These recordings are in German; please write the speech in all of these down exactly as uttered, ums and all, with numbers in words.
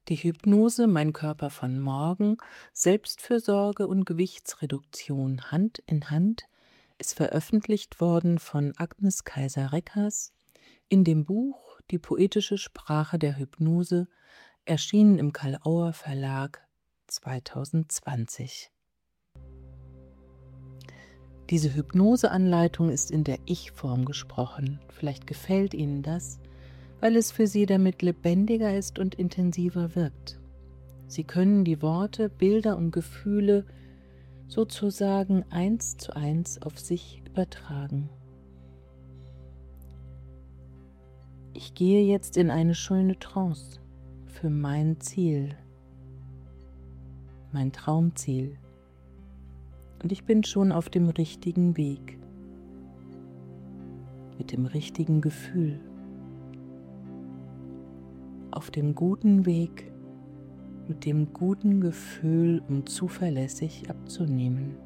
Die Hypnose Mein Körper von morgen, Selbstfürsorge und Gewichtsreduktion Hand in Hand ist veröffentlicht worden von Agnes Kaiser-Reckers in dem Buch Die poetische Sprache der Hypnose, erschienen im Karl-Auer Verlag zweitausendzwanzig. Diese Hypnoseanleitung ist in der Ich-Form gesprochen. Vielleicht gefällt Ihnen das, weil es für Sie damit lebendiger ist und intensiver wirkt. Sie können die Worte, Bilder und Gefühle sozusagen eins zu eins auf sich übertragen. Ich gehe jetzt in eine schöne Trance für mein Ziel, mein Traumziel. Und ich bin schon auf dem richtigen Weg, mit dem richtigen Gefühl, auf dem guten Weg, mit dem guten Gefühl, um zuverlässig abzunehmen.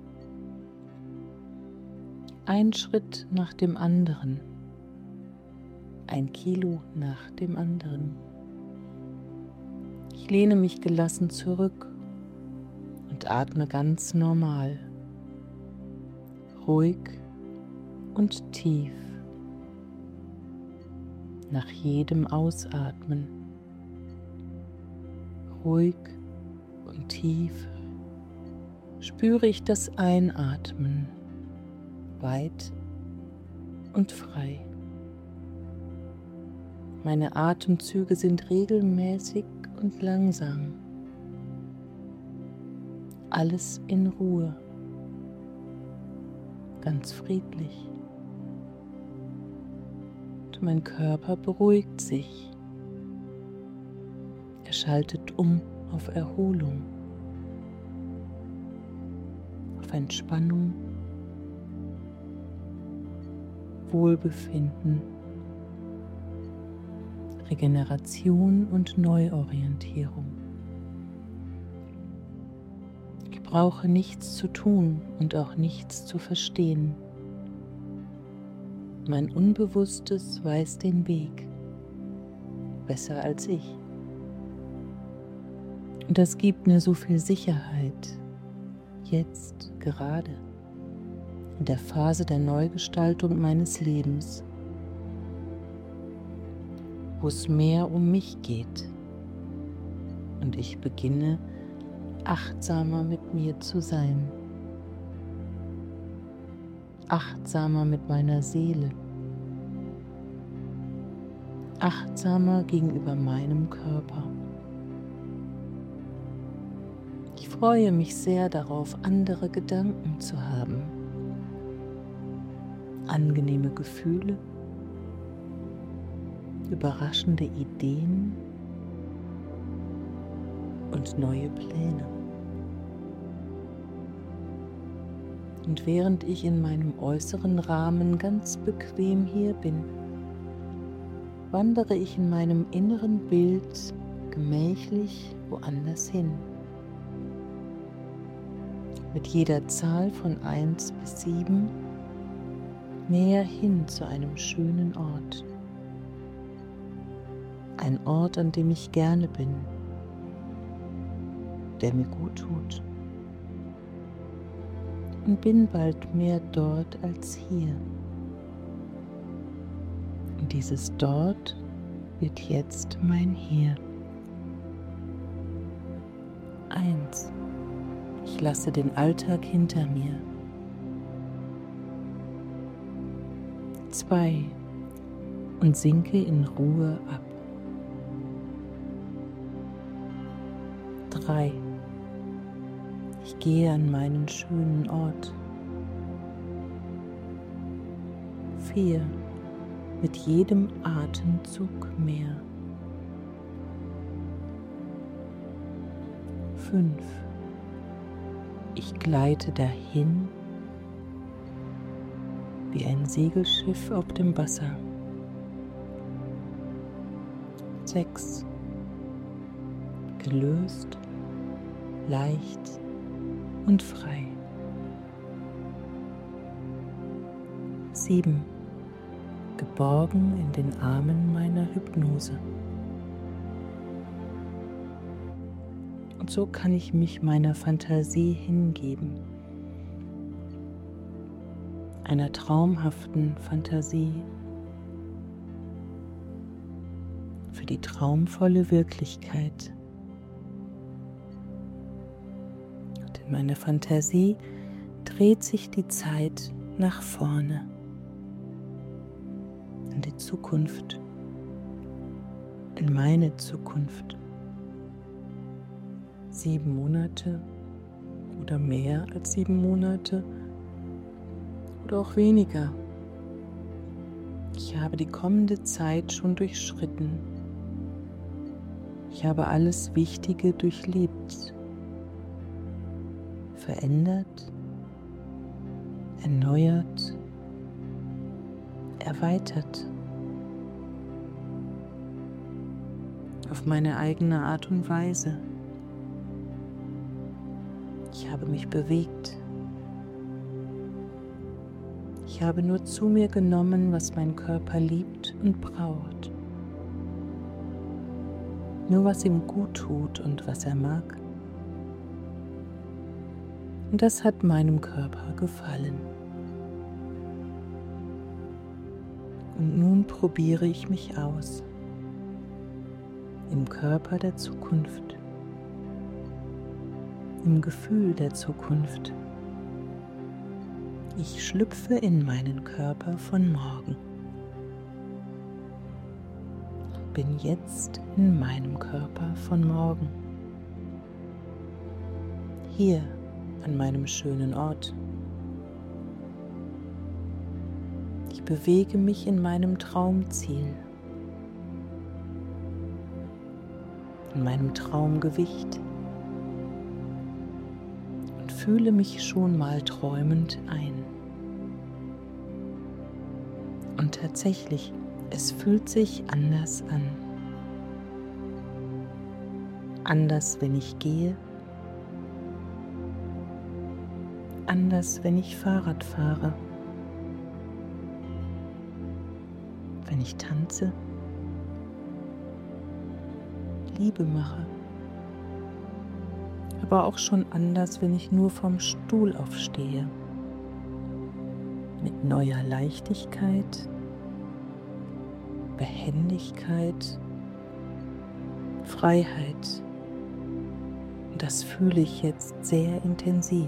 Ein Schritt nach dem anderen, ein Kilo nach dem anderen. Ich lehne mich gelassen zurück und atme ganz normal, ruhig und tief. Nach jedem Ausatmen, ruhig und tief, spüre ich das Einatmen, weit und frei. Meine Atemzüge sind regelmäßig und langsam. Alles in Ruhe, ganz friedlich. Und mein Körper beruhigt sich. Er schaltet um auf Erholung, auf Entspannung, Wohlbefinden, Regeneration und Neuorientierung. Ich brauche nichts zu tun und auch nichts zu verstehen. Mein Unbewusstes weiß den Weg, besser als ich. Und das gibt mir so viel Sicherheit, jetzt gerade, in der Phase der Neugestaltung meines Lebens, wo es mehr um mich geht und ich beginne, achtsamer mit mir zu sein, achtsamer mit meiner Seele, achtsamer gegenüber meinem Körper. Ich freue mich sehr darauf, andere Gedanken zu haben, angenehme Gefühle, überraschende Ideen und neue Pläne. Und während ich in meinem äußeren Rahmen ganz bequem hier bin, wandere ich in meinem inneren Bild gemächlich woanders hin. Mit jeder Zahl von eins bis sieben näher hin zu einem schönen Ort. Ein Ort, an dem ich gerne bin, der mir gut tut. Und bin bald mehr dort als hier. Und dieses Dort wird jetzt mein Hier. Eins. Ich lasse den Alltag hinter mir. Zwei. Und sinke in Ruhe ab. Drei. Ich gehe an meinen schönen Ort. Vier. Mit jedem Atemzug mehr. Fünf. Ich gleite dahin wie ein Segelschiff auf dem Wasser. Sechs. Gelöst, leicht und frei. Sieben. Geborgen in den Armen meiner Hypnose. Und so kann ich mich meiner Fantasie hingeben, einer traumhaften Fantasie für die traumvolle Wirklichkeit. Und in meiner Fantasie dreht sich die Zeit nach vorne, in die Zukunft, in meine Zukunft. Sieben Monate oder mehr als sieben Monate oder auch weniger. Ich habe die kommende Zeit schon durchschritten. Ich habe alles Wichtige durchlebt, verändert, erneuert, erweitert. Auf meine eigene Art und Weise. Ich habe mich bewegt. Ich habe nur zu mir genommen, was mein Körper liebt und braucht. Nur was ihm gut tut und was er mag. Und das hat meinem Körper gefallen. Und nun probiere ich mich aus. Im Körper der Zukunft. Im Gefühl der Zukunft. Ich schlüpfe in meinen Körper von morgen. Bin jetzt in meinem Körper von morgen. Hier an meinem schönen Ort. Ich bewege mich in meinem Traumziel. In meinem Traumgewicht. Und fühle mich schon mal träumend ein. Und tatsächlich, es fühlt sich anders an. Anders, wenn ich gehe. Anders, wenn ich Fahrrad fahre. Wenn ich tanze. Liebe mache. Aber auch schon anders, wenn ich nur vom Stuhl aufstehe. Mit neuer Leichtigkeit, Behendigkeit, Freiheit. Und das fühle ich jetzt sehr intensiv.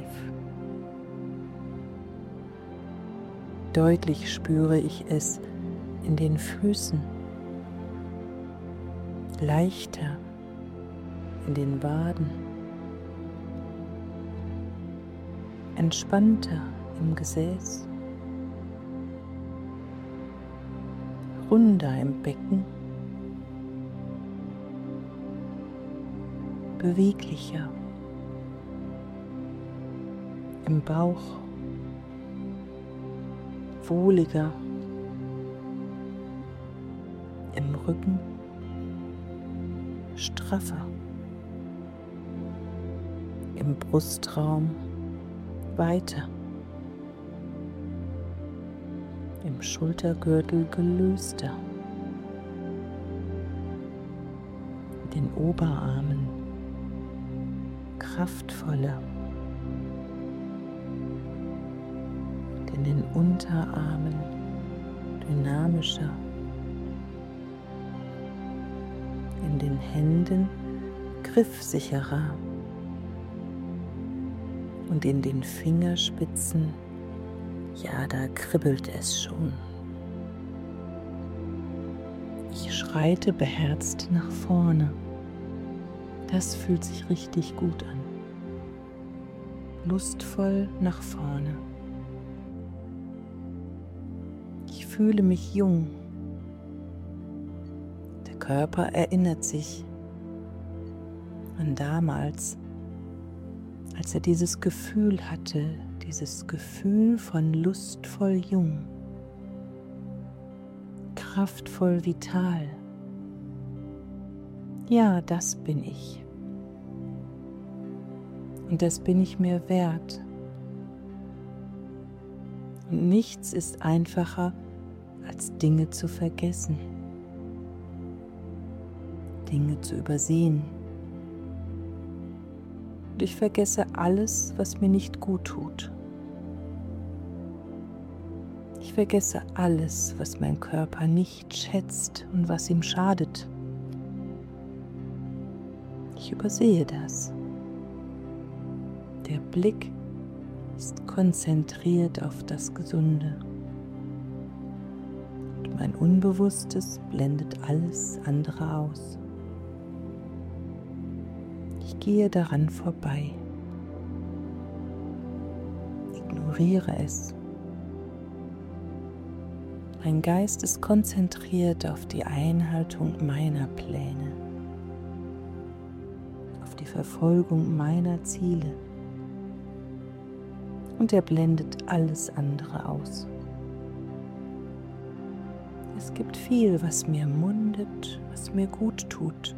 Deutlich spüre ich es in den Füßen, leichter in den Waden, entspannter im Gesäß, runder im Becken, beweglicher im Bauch, wohliger im Rücken, straffer im Brustraum, weiter im Schultergürtel gelöster, den Oberarmen kraftvoller, in den Unterarmen dynamischer, in den Händen griffsicherer und in den Fingerspitzen, ja, da kribbelt es schon. Ich schreite beherzt nach vorne. Das fühlt sich richtig gut an. Lustvoll nach vorne. Ich fühle mich jung. Der Körper erinnert sich an damals, als er dieses Gefühl hatte, dieses Gefühl von lustvoll jung, kraftvoll vital. Ja, das bin ich. Und das bin ich mir wert. Und nichts ist einfacher, als Dinge zu vergessen, Dinge zu übersehen, und ich vergesse alles, was mir nicht gut tut. Ich vergesse alles, was mein Körper nicht schätzt und was ihm schadet. Ich übersehe das. Der Blick ist konzentriert auf das Gesunde. Und mein Unbewusstes blendet alles andere aus. Ich gehe daran vorbei. Ignoriere es. Mein Geist ist konzentriert auf die Einhaltung meiner Pläne, auf die Verfolgung meiner Ziele. Und er blendet alles andere aus. Es gibt viel, was mir mundet, was mir gut tut.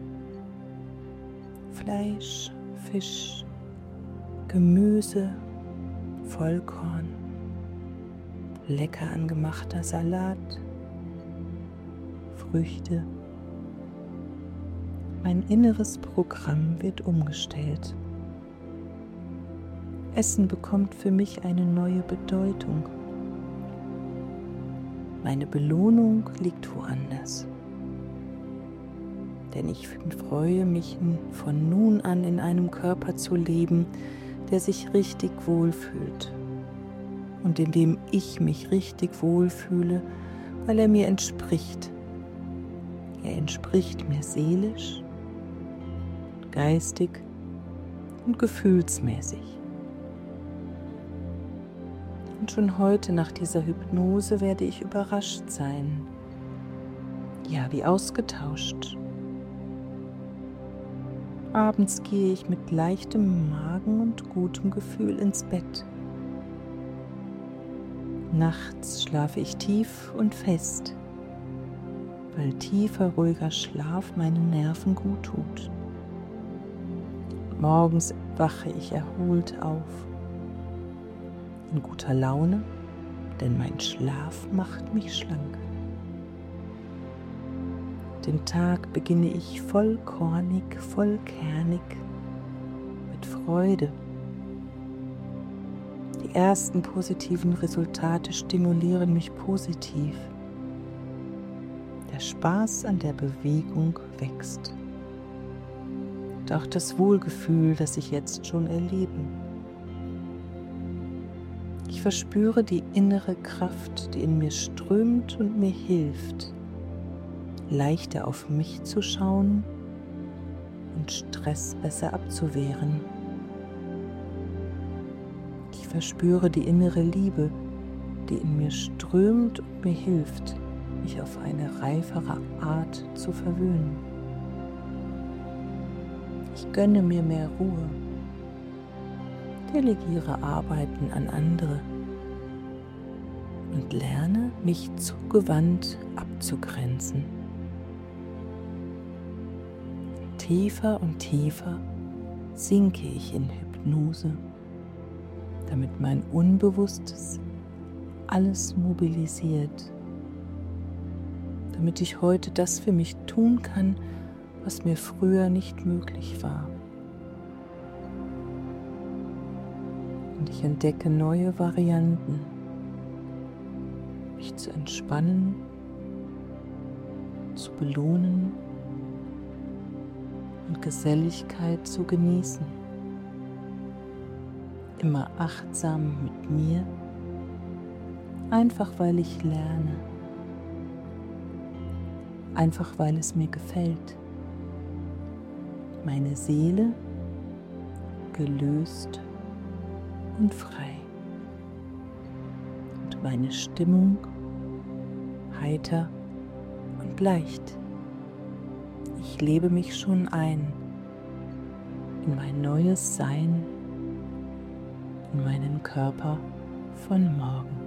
Fleisch, Fisch, Gemüse, Vollkorn, lecker angemachter Salat, Früchte. Mein inneres Programm wird umgestellt. Essen bekommt für mich eine neue Bedeutung. Meine Belohnung liegt woanders. Denn ich freue mich von nun an in einem Körper zu leben, der sich richtig wohlfühlt und in dem ich mich richtig wohlfühle, weil er mir entspricht. Er entspricht mir seelisch, geistig und gefühlsmäßig. Und schon heute nach dieser Hypnose werde ich überrascht sein. Ja, wie ausgetauscht. Abends gehe ich mit leichtem Magen und gutem Gefühl ins Bett. Nachts schlafe ich tief und fest, weil tiefer, ruhiger Schlaf meinen Nerven gut tut. Morgens wache ich erholt auf, in guter Laune, denn mein Schlaf macht mich schlank. Den Tag beginne ich vollkornig, vollkernig, mit Freude. Die ersten positiven Resultate stimulieren mich positiv. Der Spaß an der Bewegung wächst. Und auch das Wohlgefühl, das ich jetzt schon erlebe. Ich verspüre die innere Kraft, die in mir strömt und mir hilft, leichter auf mich zu schauen und Stress besser abzuwehren. Ich verspüre die innere Liebe, die in mir strömt und mir hilft, mich auf eine reifere Art zu verwöhnen. Ich gönne mir mehr Ruhe, delegiere Arbeiten an andere und lerne, mich zugewandt abzugrenzen. Tiefer und tiefer sinke ich in Hypnose, damit mein Unbewusstes alles mobilisiert, damit ich heute das für mich tun kann, was mir früher nicht möglich war. Und ich entdecke neue Varianten, mich zu entspannen, zu belohnen und Geselligkeit zu genießen. Immer achtsam mit mir, einfach weil ich lerne, einfach weil es mir gefällt. Meine Seele gelöst und frei und meine Stimmung heiter und leicht. Ich lebe mich schon ein in mein neues Sein, in meinen Körper von morgen.